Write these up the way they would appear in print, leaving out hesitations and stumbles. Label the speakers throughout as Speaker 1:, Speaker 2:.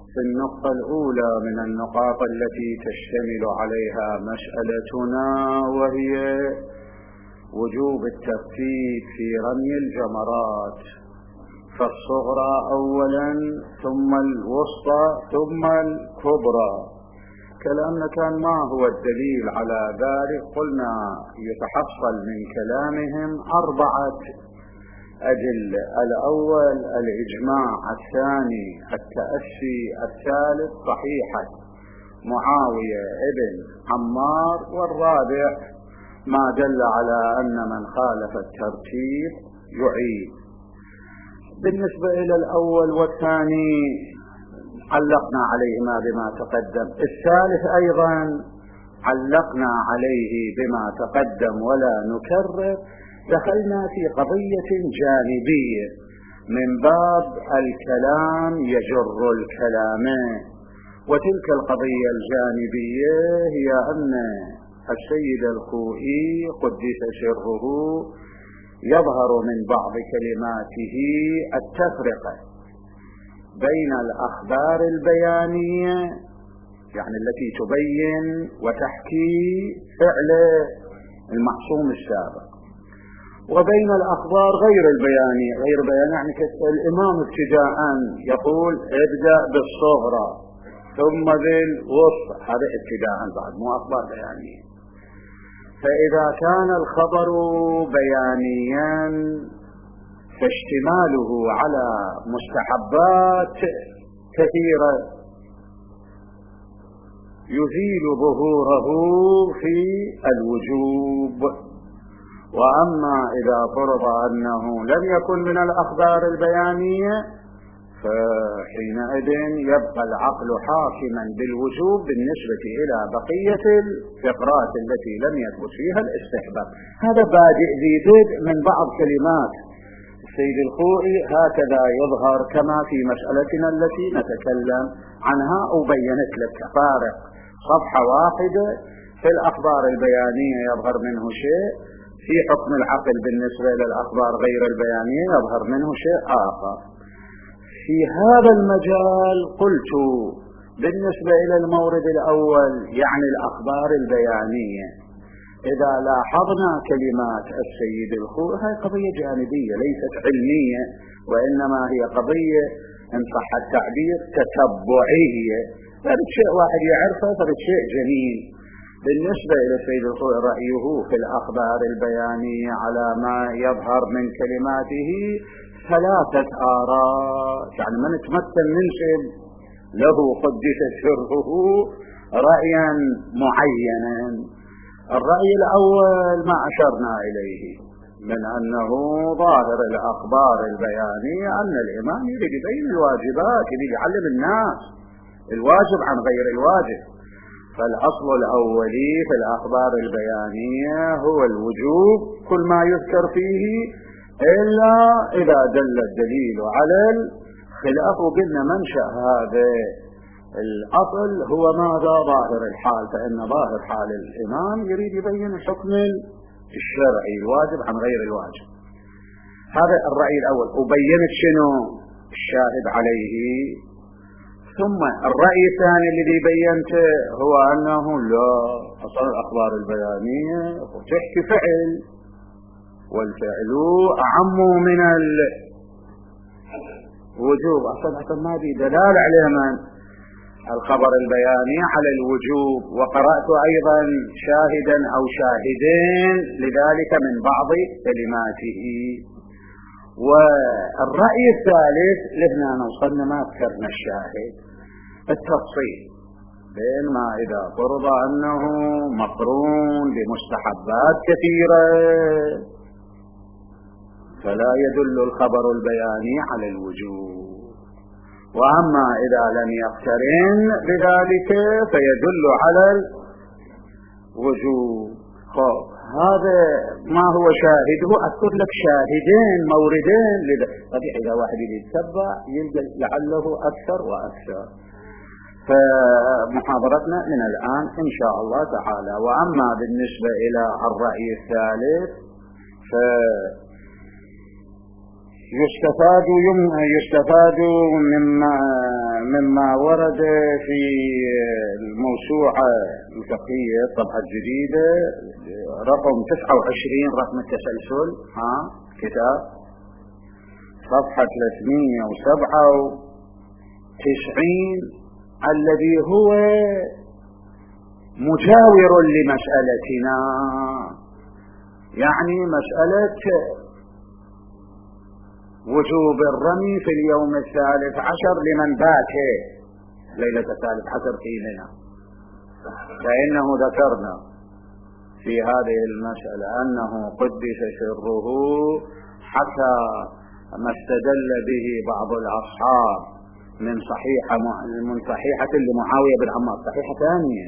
Speaker 1: في النقطة الأولى من النقاط التي تشتمل عليها مسألتنا، وهي وجوب الترتيب في رمي الجمرات، فالصغرى أولا ثم الوسطى ثم الكبرى. كلامنا كان ما هو الدليل على ذلك؟ قلنا يتحصل من كلامهم 4 أدلة: الأول الإجماع، الثاني التأسي، الثالث صحيحة معاوية ابن عمار، والرابع ما دل على أن من خالف الترتيب يعيد. بالنسبة إلى الأول والثاني علقنا عليهما بما تقدم، الثالث أيضا علقنا عليه بما تقدم ولا نكرر. دخلنا في قضية جانبية من باب الكلام يجر الكلام، وتلك القضية الجانبية هي أن السيد الخوئي قدس سره يظهر من بعض كلماته التفرقة بين الأخبار البيانية، يعني التي تبين وتحكي فعل المعصوم السابق، وبين الأخبار غير البيانية. غير البيانية يعني الإمام ابتداء يقول ابدأ بالصغرى ثم بالوسطى، هذا ابتداء بعد، مو أخبار بيانية. فإذا كان الخبر بيانيا فاشتماله على مستحبات كثيرة يزيل ظهوره في الوجوب. وأما إذا فرض أنه لم يكن من الأخبار البيانية فحينئذ يبقى العقل حاكما بالوجوب بالنسبة إلى بقية الفقرات التي لم يثبت فيها الاستحباب. هذا بادئ ذي بدء من بعض كلمات السيد الخوئي، هكذا يظهر كما في مسألتنا التي نتكلم عنها، وبينت لك فارق صفحة واحدة في الأخبار البيانية يظهر منه شيء، في حكم العقل بالنسبة إلى الأخبار غير البيانية يظهر منه شيء آخر. في هذا المجال قلت بالنسبة إلى المورد الأول يعني الأخبار البيانية، إذا لاحظنا كلمات السيد الخوئي هي قضية جانبية ليست علمية، وإنما هي قضية إن صح التعبير تتبعية، فرد شيء واحد يعرفه، فرد شيء جميل. بالنسبة إلى السيد الخوئي رأيه في الأخبار البيانية على ما يظهر من كلماته 3 آراء، يعني من تمثل ننسب له قدس سره رأيا معينا. الرأي الأول ما أشرنا إليه من أنه ظاهر الأخبار البيانية أن الإمام يريد يبين الواجبات، يريد يعلم الناس الواجب عن غير الواجب. فالأصل الأولي في الأخبار البيانية هو الوجوب كل ما يذكر فيه، إلا إذا دل الدليل على الخلاف. وقلنا منشأ هذا الأصل هو ماذا؟ ظاهر الحال، فإن ظاهر حال الإمام يريد يبين الحكم الشرعي الواجب عن غير الواجب. هذا الرأي الأول، وبينت شنو الشاهد عليه. ثم الرأي الثاني الذي بينته هو أنه لا، أصل الأخبار البيانية تحكي فعل، والفعل أعم من الوجوب. أصلا ما دي دلالة عليه من الخبر البياني على الوجوب. وقرأت أيضا شاهدا أو شاهدين لذلك من بعض كلماته. والرأي الثالث لهنا نوصلنا ما ذكرنا الشاهد، التفصيل بين ما إذا فرض أنه مقرون بمستحبات كثيرة فلا يدل الخبر البياني على الوجوب، وأما إذا لم يقترن بذلك فيدل على الوجوب. هذا ما هو شاهده. أذكر لك شاهدين موردين طبيعي إذا واحد يتبع يلقى لعله أكثر وأكثر. فمحاضرتنا من الآن إن شاء الله تعالى. وأما بالنسبة إلى الرأي الثالث يستفاد مما ورد في الموسوعة الفقهية الطبعة الجديدة رقم 29 رقم التسلسل كتاب صفحة 397 الذي هو مجاور لمسألتنا، يعني مسألة وجوب الرمي في اليوم 13 لمن بات ليلة 13 في منى. فإنه ذكرنا في هذه المسألة أنه قدس سره حتى ما استدل به بعض الأصحاب من صحيحة لمعاوية بن عمار، صحيحة ثانية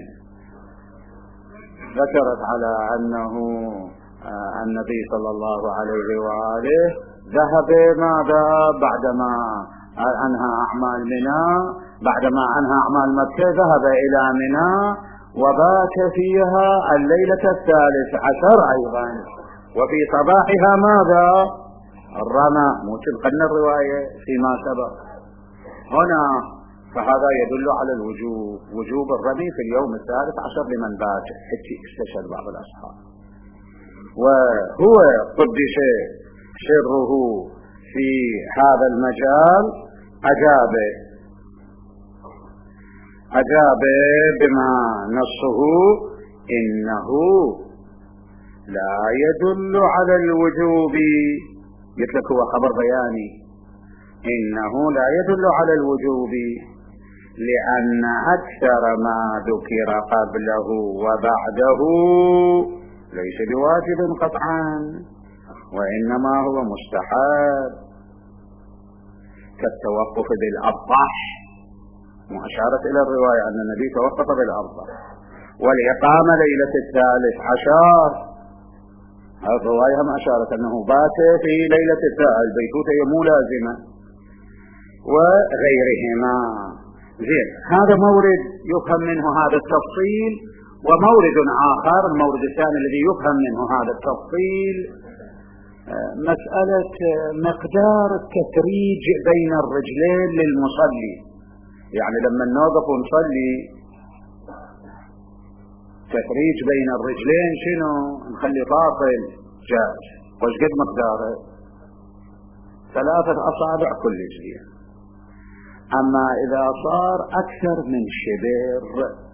Speaker 1: ذكرت على أنه النبي صلى الله عليه وآله ذهب ماذا بعدما أنهى أعمال منى، بعدما أنهى أعمال مكة ذهب إلى منى وبات فيها الليلة 13 أيضا، وفي صباحها ماذا الرمى، قلنا الرواية فيما سبق هنا. فهذا يدل على الوجوب، وجوب الرمي في اليوم 13 لمن بات، حتى استشهد بعض الأصحاب. وهو قدس سره في هذا المجال أجاب بما نصه إنه لا يدل على الوجوب، قلت لك هو خبر بياني، إنه لا يدل على الوجوب لأن أكثر ما ذكر قبله وبعده ليس بواجب قطعا، وإنما هو مستحب كالتوقف بالأبطح، وأشارت إلى الرواية أن النبي توقف بالأبطح، والإقامة ليلة 13 الرواية هم أشارت أنه بات في ليلة البيتوتة مو لازمة وغيرهما. زين، هذا مورد يفهم منه هذا التفصيل. ومورد آخر، المورد الثاني الذي يفهم منه هذا التفصيل، مسألة مقدار التفريج بين الرجلين للمصلي. يعني لما نوقف ونصلي تفريج بين الرجلين شنو؟ نخلي فاصل جائز، وش قد مقداره؟ 3 أصابع كل رجلين. أما إذا صار أكثر من شبر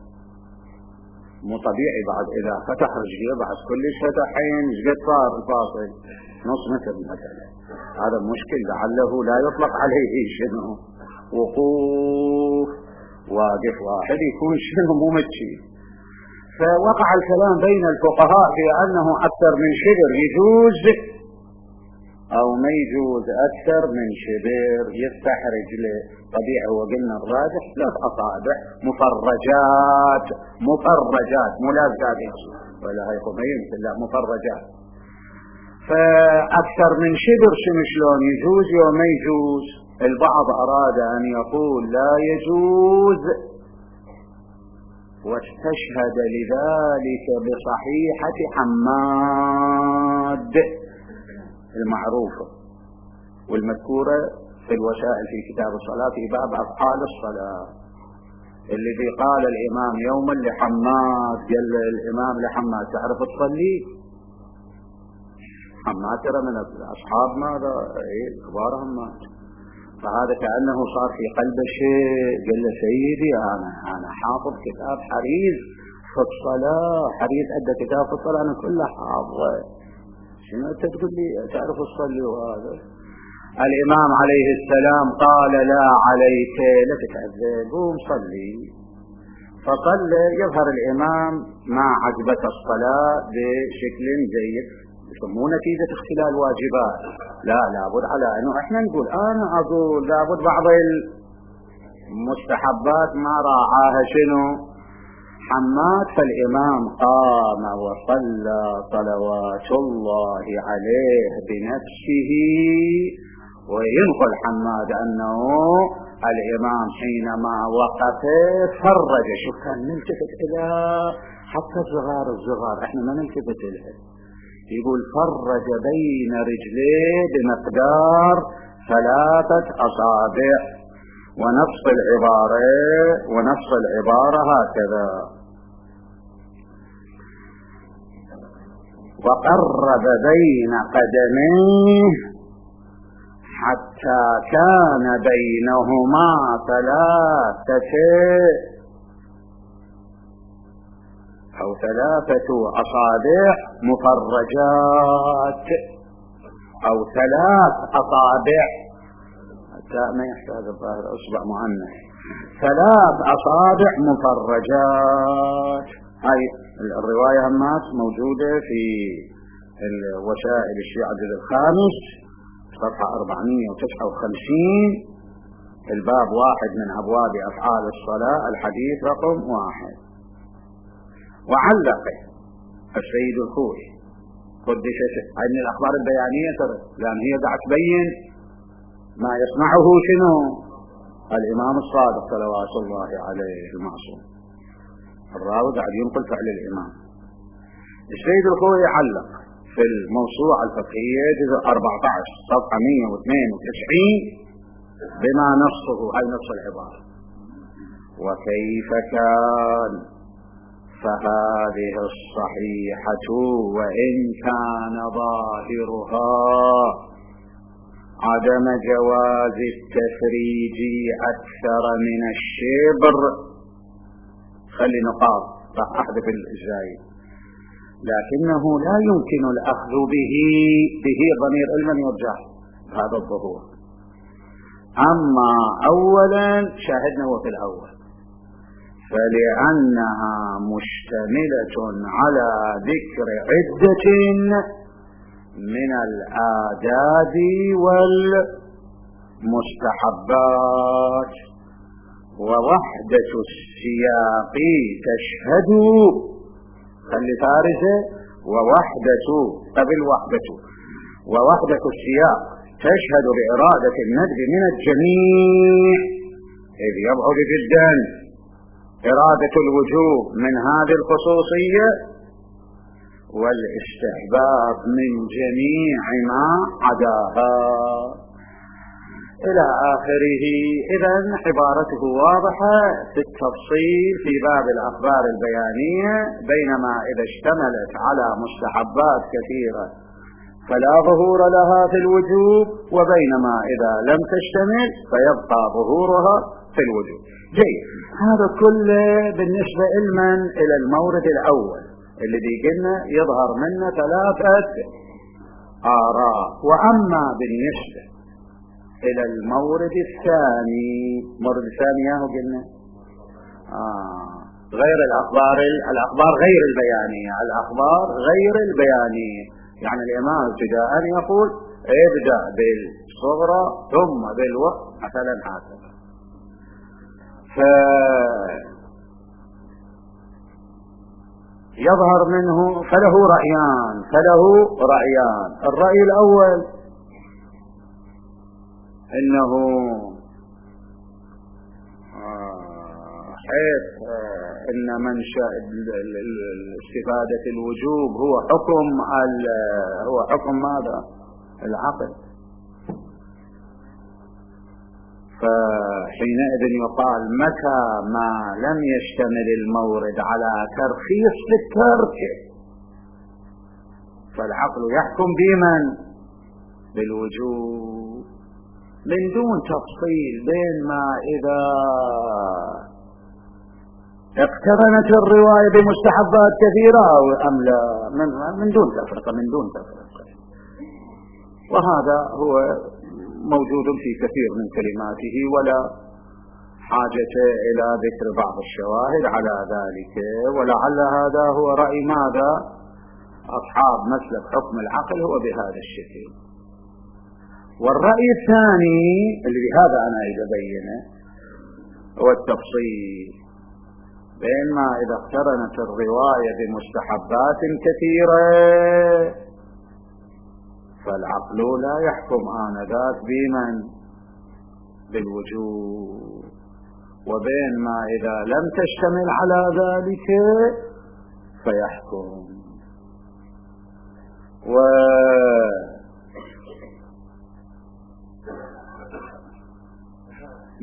Speaker 1: مو طبيعي، بعد إذا فتح رجليه بعد كل فتحين قد صار الفاصل؟ نص متر مثلا. هذا مشكل، لعله لا يطلق عليه شنو وقوف، واقف واحد يكون شنو مو متشي. فوقع الكلام بين الفقهاء في أنه أكثر من شبر يجوز أو ما يجوز. أكثر من شبر يفتح رجله طبيعي، وقلنا الراجح 3 أصابع مفرجات مو لازقات ولا هاي قميم، لا مفرجات. فأكثر من شبر شلون يجوز وما يجوز؟ البعض أراد أن يقول لا يجوز، واستشهد لذلك بصحيحة حماد المعروفة والمذكورة في الوسائل في كتاب الصلاة في باب أفعال الصلاة، الذي قال الإمام يوما لحماد، قال الإمام لحماد تعرف تصلي؟ حماد ترى من أصحاب ماذا كبار حماد، فهذا كأنه صار في قلبه شيء. قال له سيدي أنا حافظ كتاب حريز في الصلاة، حريز أدى كتاب في الصلاة أنا كله حافظه، شنو أنت تقول لي تعرف تصلي؟ وهذا الإمام عليه السلام قال لا عليك لا تتعذب، قوم صلي. فصلى، يظهر الإمام ما عجبت الصلاة بشكل جيد، يسمونه نتيجة اختلال واجبات. لا لابد على أنه احنا نقول، أنا أقول لابد بعض المستحبات ما راعاها شنو حماد. فالإمام قام وصلى صلوات الله عليه بنفسه. وينقل حماد أنه الإمام حينما وقف فرج. شوف كان نلتفت إلى حتى الصغار احنا ما نلتفت إليه. يقول فرج بين رجليه بمقدار 3 أصابع، ونص العبارة هكذا: وقرب بين قدميه حتى كان بينهما 3 أصابع مفرجات، أو 3 أصابع، ما يحتاج الظاهر أصبع مؤنث، 3 أصابع مفرجات. هاي الرواية همات موجودة في وسائل الشيعة الجزء 5 صفحة 459، الباب 1 من أبواب أفعال الصلاة، الحديث رقم 1. وعلق السيد الخوئي قدس عن الأخبار البيانية ترى، لأن هي قاعد تبين ما يصنعه شنو الإمام الصادق صلوات الله عليه المعصوم، الراوي قاعد ينقل فعل الإمام. السيد الخوئي علق في الموسوعة الفقهية جزء 14 صفحة 192 بما نصه، هاي نص العبارة: وكيف كان فهذه الصحيحة وإن كان ظاهرها عدم جواز التفريج أكثر من الشبر. خلي نقاط راح أحذف الجاي: لكنه لا يمكن الأخذ به ضمير علما يرجع هذا الظهور. أما أولا شاهدنا وفي الأول، فلأنها مشتملة على ذكر عدة من الآداب والمستحبات، ووحدة السياق تشهد، خلي فارسة، ووحدة السياق تشهد بإرادة الندب من الجميع، إذ يبعد جدا إرادة الوجوب من هذه الخصوصية والاستحباب من جميع ما عداها إلى آخره. إذن عبارته واضحة في التفصيل في باب الأخبار البيانية، بينما إذا اشتملت على مستحبات كثيرة فلا ظهور لها في الوجوب، وبينما إذا لم تشتمل فيبقى ظهورها في الوجوب. جيد، هذا كله بالنسبة إلى المورد الأول اللي بيقلنا يظهر منه 3 آراء. وأما بالنسبة إلى المورد الثاني، المورد الثاني ياهو قلنا غير الأخبار غير البيانية، الأخبار غير البيانية، يعني الإمام ابتداء يقول ابدأ بالصغرى ثم بالوقت مثلا هكذا. يظهر منه فله رأيان. الرأي الأول إنه حيث إن منشأ استفادة الوجوب هو حكم ماذا؟ العقل، فحينئذ يقال متى ما لم يشتمل المورد على ترخيص للترك فالعقل يحكم بمن؟ بالوجوب، من دون تفصيل بين ما إذا اقترنت الرواية بمستحبات كثيرة أم لا، من دون تفرقة. وهذا هو موجود في كثير من كلماته، ولا حاجة إلى ذكر بعض الشواهد على ذلك. ولعل هذا هو رأي ماذا؟ أصحاب مسلك حكم العقل هو بهذا الشكل. والرأي الثاني اللي بهذا أنا أبينه هو التفصيل بين ما إذا اقترنت الرواية بمستحبات كثيرة فالعقل لا يحكم آنذاك بمن؟ بالوجوب، وبين ما إذا لم تشتمل على ذلك فيحكم.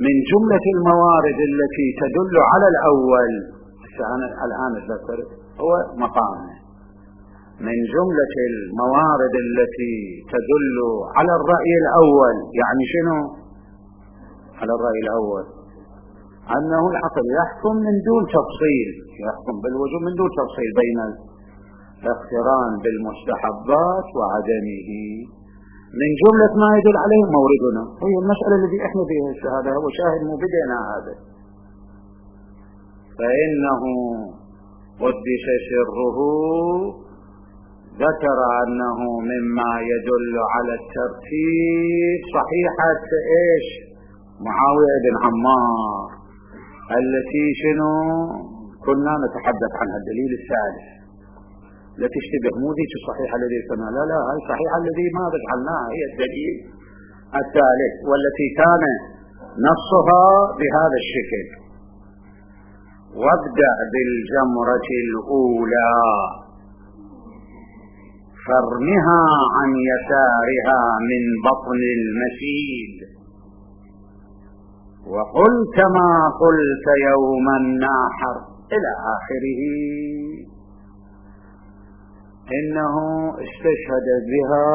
Speaker 1: من جملة الموارد التي تدل على الأول، الآن أذكر هو مقامه، من جملة الموارد التي تدل على الرأي الأول، يعني شنو على الرأي الأول؟ أنه العقل يحكم من دون تفصيل، يحكم بالوجوب من دون تفصيل بين الاقتران بالمستحبات وعدمه. من جملة ما يدل عليه موردنا هي المسألة التي احنا فيها الشهادة، هو شاهد مو بدينا هذا، فإنه قدس سره ذكر أنه مما يدل على الترتيب صحيحة ايش؟ معاوية بن عمار التي شنو كنا نتحدث عنها، الدليل الثالث، لا تشتبه مو ذيك الصحيحة الذي سمع، لا هاي الصحيحة الذي ما ذكرناها هي الدليل الثالث، والتي كان نصها بهذا الشكل: وابدأ بالجمرة الأولى فارمها عن يسارها من بطن المسيل وقل كما قلت يوم الناحر إلى آخره. إنه استشهد بها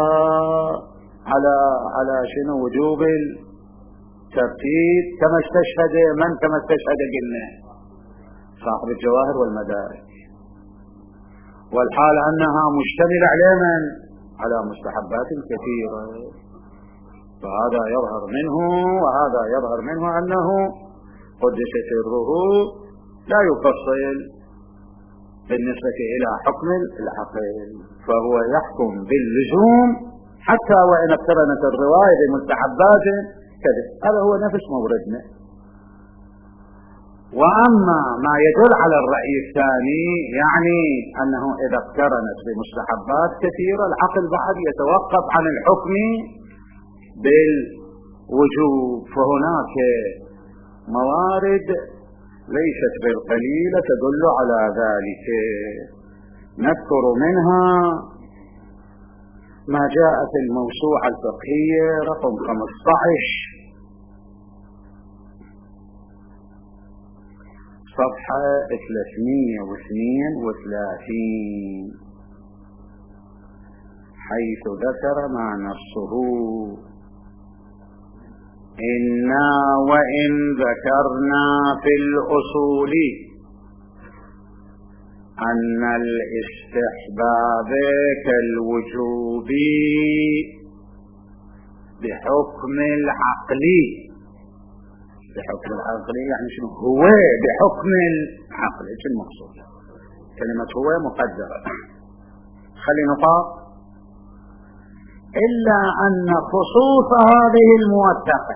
Speaker 1: على شنو؟ وجوب الترتيب، كما استشهد من؟ كما استشهد قلنا صاحب الجواهر والمدارك، والحال أنها مشتملة على من؟ على مستحبات كثيرة. فهذا يظهر منه وهذا يظهر منه أنه قدس سره لا يفصل بالنسبة إلى حكم العقل، فهو يحكم باللزوم حتى وإن اقترنت الرواية بمستحبات كذب. هذا هو نفس موردنا. وأما ما يدل على الرأي الثاني، يعني أنه إذا اقترنت بمستحبات كثيرة العقل بعد يتوقف عن الحكم بالوجوب، فهناك موارد ليست بالقليلة تدل على ذلك. نذكر منها ما جاء في الموسوعة الفقهية رقم 15 صفحة 332، حيث ذكر ما نصه: إنا وإن ذكرنا في الأصول أن الاستحباب كالوجوب بحكم العقل. بحكم العقل يعني شنو؟ هو بحكم العقل. ايش المقصود؟ كلمة هو مقدرة، خلي نقاط. إلا أن خصوص هذه الموثقة،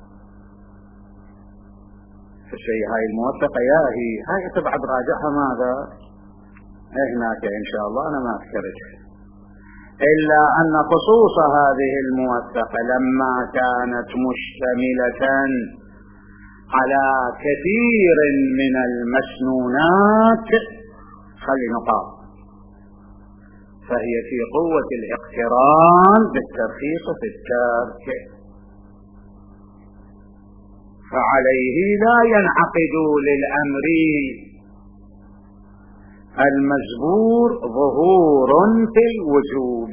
Speaker 1: الشيء هاي الموثقة يا هاي تبعد راجعها ماذا؟ هناك إن شاء الله أنا ما أذكرها. إلا أن خصوص هذه الموثقة لما كانت مشتملة على كثير من المسنونات، خلي نقاط، فهي في قوة الاقتران بالترخيص في الترك، فعليه لا ينعقد للأمر المجبور ظهور في الوجوب.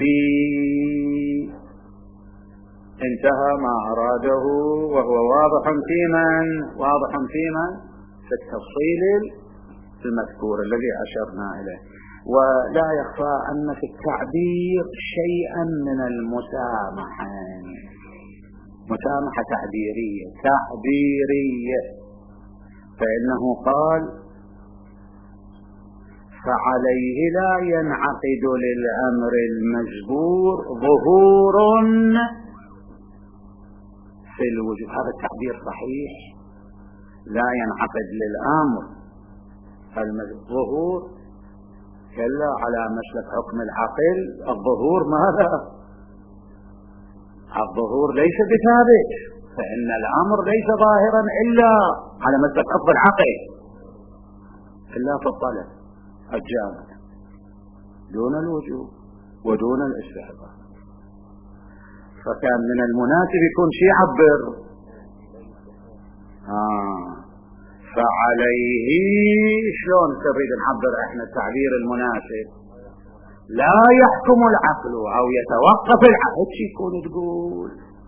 Speaker 1: انتهى ما أراده، وهو واضح في من في التفصيل المذكور الذي أشرنا إليه. ولا يخفى أن في التعبير شيئا من المسامحة، مسامحة تعبيرية، فإنه قال: فعليه لا ينعقد للأمر المجبور ظهور في الوجوب. هذا التعبير صحيح، لا ينعقد للأمر المجبور كلا على مسلك حكم العقل. الظهور ماذا؟ الظهور ليس بثابت، فإن الأمر ليس ظاهرا إلا على مسلك حكم العقل، إلا في الطلب الجامع دون الوجوب ودون الاستحباب. فكان من المناسب يكون شيء يعبر فعليه شلون نريد نعبر احنا التعبير المناسب؟ لا يحكم العقل او يتوقف العقل. يكون تقول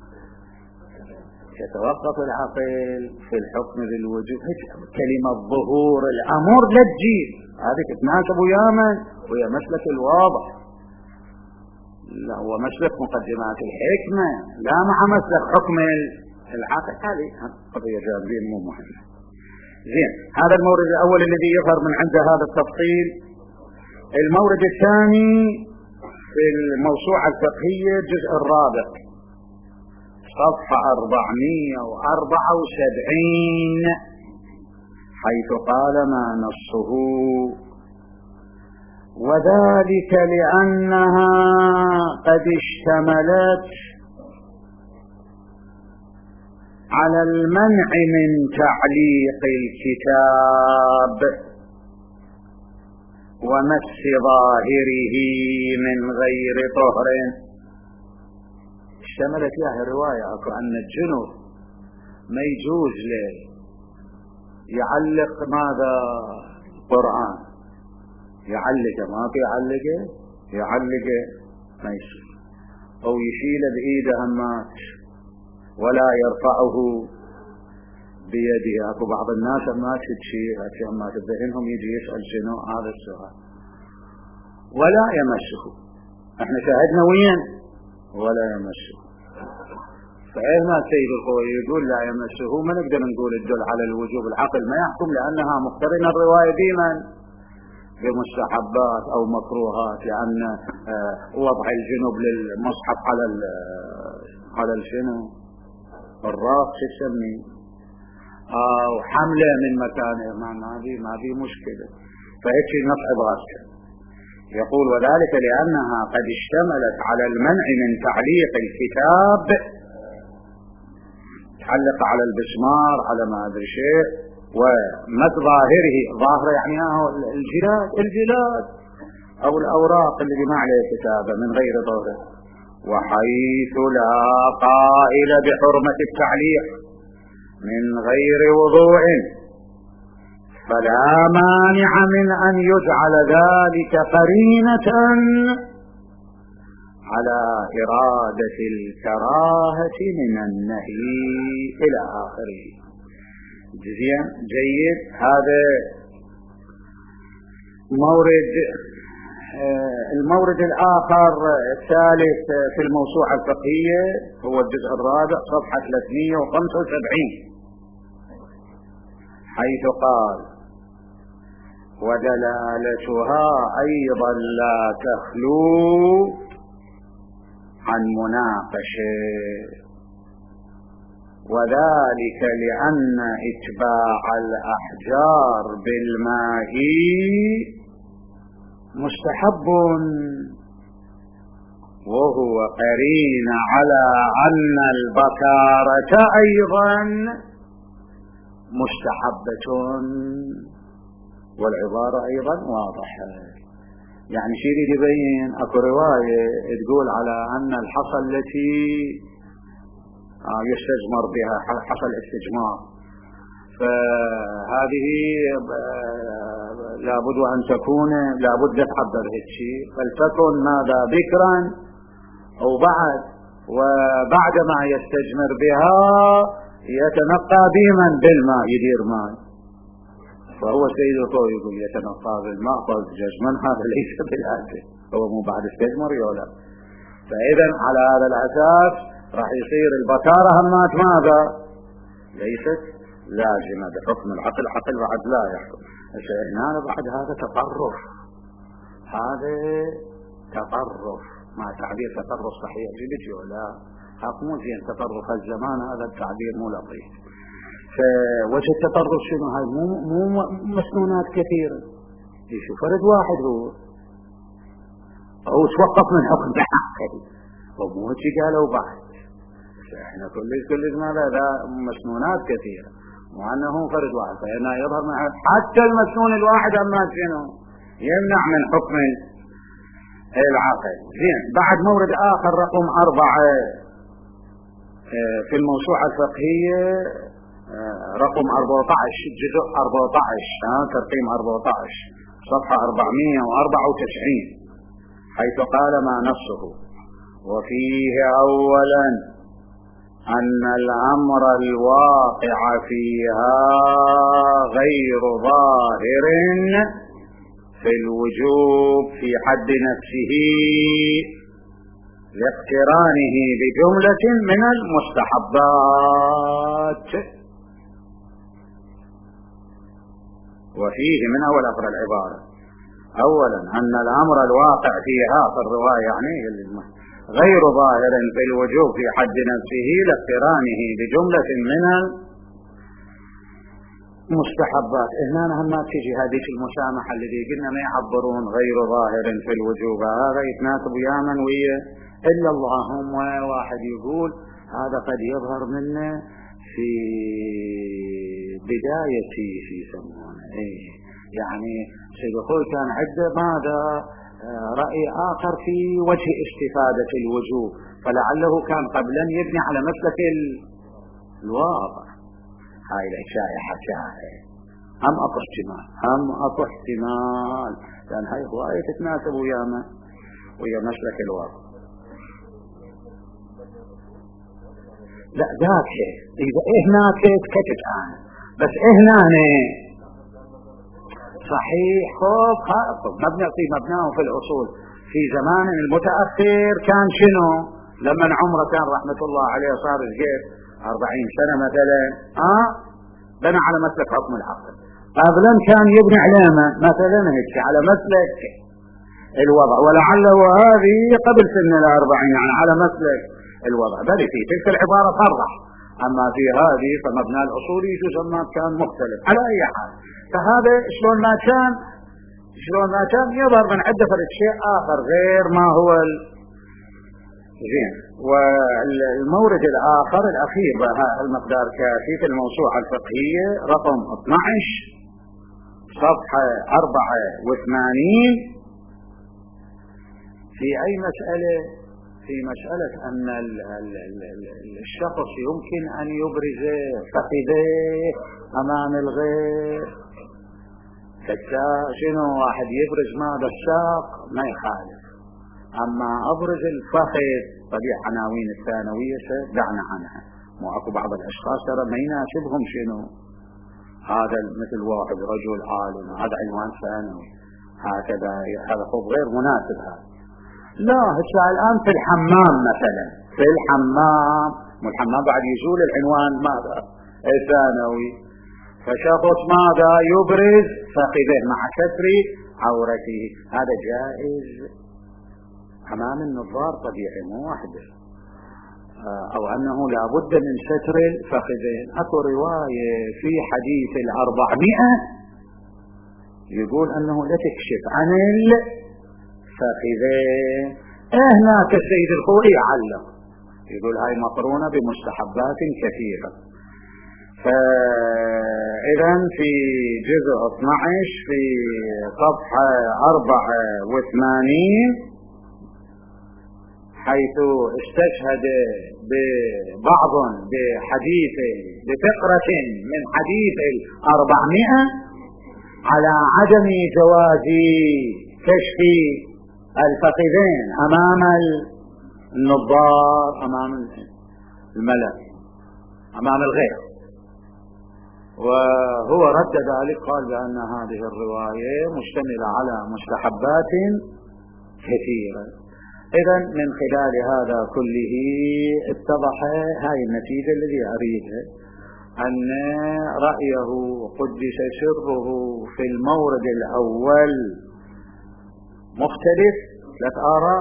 Speaker 1: يتوقف العقل في الحكم بالوجوب. كلمة ظهور الامر لا تجيب هذه تتناسب ويا مسلك الواضح. لا هو مسلك مقدمات الحكمة لا مع مسلك حكم العقل. هذه قضية جانبية مو مهمة. زين، هذا المورد الأول الذي يظهر من عنده هذا التفصيل. المورد الثاني في الموسوعة الفقهية الجزء الرابع صفحة 474 حيث قال ما نصه: وذلك لأنها قد اشتملت على المنع من تعليق الكتاب ومس ظاهره من غير طهر. اشتملت فيها الرواية أكو أن الجنوب ما يجوز له يعلق ماذا؟ القرآن يعلقه، ما في يعلقه ما يصير، أو يشيل بإيده همات ولا يرفعه بيده. اكو بعض الناس ما تشيل همات بذهنهم يجي يسأل شنو هذا السؤال. ولا يمسه، احنا شاهدنا وين ولا يمسه. فإذا سيد الخوي يقول لا يمسه ما نقدر نقول الدل على الوجوب. العقل ما يحكم لأنها مقترنة الرواية ديما بمستحبات أو مكروهات، لأن وضع الجنوب للمصحف على الشنو الراس يسمي أو حمله من مكانه، ما في مشكلة. فهيك النص براسه يقول: وذلك لأنها قد اشتملت على المنع من تعليق الكتاب، تعلق على البسمار على ما أدري شيء، ومد ظاهره، ظاهره يعني الجلاد أو الأوراق اللي ما عليه كتابة من غير ظهره. وحيث لا قائل بحرمة التعليق من غير وضوء فلا مانع من أن يجعل ذلك قرينة على إرادة الكراهة من النهي إلى آخره. جيد. هذا مورد. المورد الآخر الثالث في الموسوعة الفقهية هو الجزء الرابع صفحة 375 حيث قال: ودلالتها أيضا لا تخلو عن مناقشة، وذلك لأن إتباع الأحجار بالماء مستحب، وهو قرين على أن البكارة أيضا مستحبة، والعبارة أيضا واضحة. يعني شيء يبين أكو رواية تقول على أن الحصى التي يستجمر بها حصى الاستجمار، فهذه لابد أن تكون لابد تعبر هيك شيء، فلتكن ماذا بكرا أو بعد، وبعد ما يستجمر بها يتنقى بمن بالماء يدير ماء. فهو سيد الطوي يقول يتنقى بالماء جزما، هذا ليس بالعادة، هو مو بعد استجمر يولا. فإذا على هذا الأساس راح يصير البكارة همات ماذا؟ ليست لازمة بحكم العقل، عقل بعد لا يحكم. هنا بعد هذا تطرف، هذا تطرف مع تعبير تطرف صحيح جديد ولا حكمو زين. تطرف الزمان هذا التعبير مو لطيف. فوجه التطرف شنو؟ هاي مو مسنونات كثيرة، يشوف فرد واحد هو توقف من حكم بحقه ومو هيك قالوا بعد. احنا كل ماذا ذا مسنونات كثيرة وأنه فرد واحد، فإنه يظهر من حتى المسنون الواحد أما شنو يمنع من حكم العقل. زين. بعد مورد آخر رقم 4 في الموسوعة الفقهية رقم 14 جزء 14 ترقيم 14 صفحة 494 حيث قال ما نصه: وفيه أولا أن الأمر الواقع فيها غير ظاهر في الوجوب في حد نفسه لاقترانه بجملة من المستحبات. وفيه من أول أقرأ العبارة: أولا أن الأمر الواقع فيها في الرواية يعني غير ظاهر في الوجوب في حد نفسه لاقترانه بجملة من المستحبات. هنا ما تجي هذه المسامحة الذي قلنا ما يعبرون غير ظاهر في الوجوب، هذا يتناسب ياما ويا إلا اللهم واحد يقول هذا قد يظهر منه في بداية في يسمونه يعني سيد أخوي كان عنده ماذا رأي آخر في وجه استفادة الوجوب، فلعله كان قبلا يبني على مسلك الواقع. هاي الشائحة هم أطو احتمال لأن هاي هواية تتناسب ويا مسلك الواقع. لا ذاك إذا هناك كتت بس هنا صحيح خوف مبنى في مبناه في الأصول. في زمان المتأخر كان شنو لما عمره كان رحمة الله عليه صار الجيش 40 سنة مثلا بنى على مسلك حكم العقل. قبلا كان يبني علامة مثلا هيك على مسلك الوضع، ولعله هذه قبل سن 40 يعني على مسلك الوضع، بل في تلك العبارة صرح. أما في هذه فمبنى الأصولي جزء ما كان مختلف على أي حال. فهذا شلون ما كان يظهر من عدة شيء آخر غير ما هو زين. والمورد الآخر الأخير المقدار كافي في الموسوعة الفقهية رقم 12 صفحة 84 في أي مسألة؟ في مسألة أن الشخص يمكن أن يبرز فخذيه أمام الغير. شنو واحد يبرز ماذا الساق ما يخالف، أما أبرز الفخذ طبيعة عناوين الثانوية دعنا عنها. مو أكو بعض الأشخاص ترى ما يناسبهم شنو هذا، مثل واحد رجل عالم هذا عنوان ثانوي هكذا، هذا خب غير مناسب. هذا لا هسه الآن في الحمام مثلا في الحمام والحمام بعد يزول العنوان ماذا الثانوي، فشخص ماذا يبرز فخذه مع ستر عورته، هذا جائز أمام النظار طبيعي مو واحدة، أو أنه لا بد من ستر الفخذين. أكو رواية في حديث 400 يقول أنه لا تكشف عن الفخذين. هناك السيد الخوئي يعلق يقول هاي مقرونة بمستحبات كثيرة. فإذا في جزء 12 في صفحة 84 حيث استشهد ببعض بحديث بفقرة من حديث 400 على عدم جواز كشف الفخذين أمام النظار أمام الملأ أمام الغير، وهو رد ذلك قال بأن هذه الرواية مشتملة على مستحبات كثيرة. إذن من خلال هذا كله اتضح هاي النتيجة الذي أريدها، أن رأيه قدس سره في المورد الأول مختلف 3 آراء،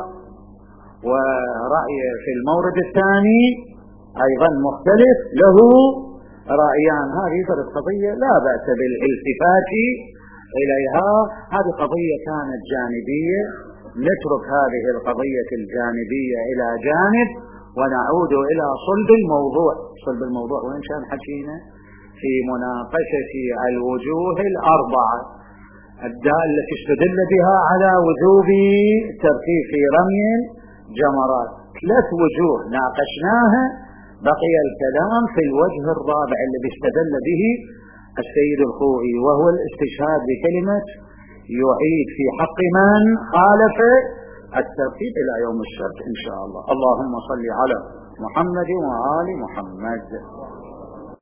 Speaker 1: ورأيه في المورد الثاني أيضا مختلف له رأيان. هذه قضية لا بأس بالالتفات إليها، هذه قضية كانت جانبية، نترك هذه القضية الجانبية إلى جانب ونعود إلى صلب الموضوع. صلب الموضوع وإن كان حكينا في مناقشة الوجوه 4 التي استدل بها على وجوب الترتيب في رمي الجمرات. 3 وجوه ناقشناها بقي الكلام في الوجه الرابع الذي استدل به السيد الخوئي، وهو الاستشهاد بكلمة يعيد في حق من خالف الترتيب إلى يوم السبت إن شاء الله. اللهم صل على محمد وآل محمد.